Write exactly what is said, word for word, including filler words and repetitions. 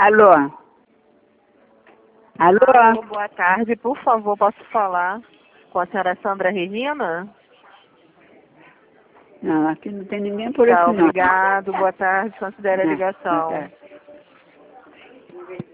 Alô? Alô? Alô, boa tarde. Por favor, posso falar com a senhora Sandra Regina? Não, aqui não tem ninguém por Tá, esse nome. obrigado. Boa tarde. Considere a Não, ligação. boa tarde.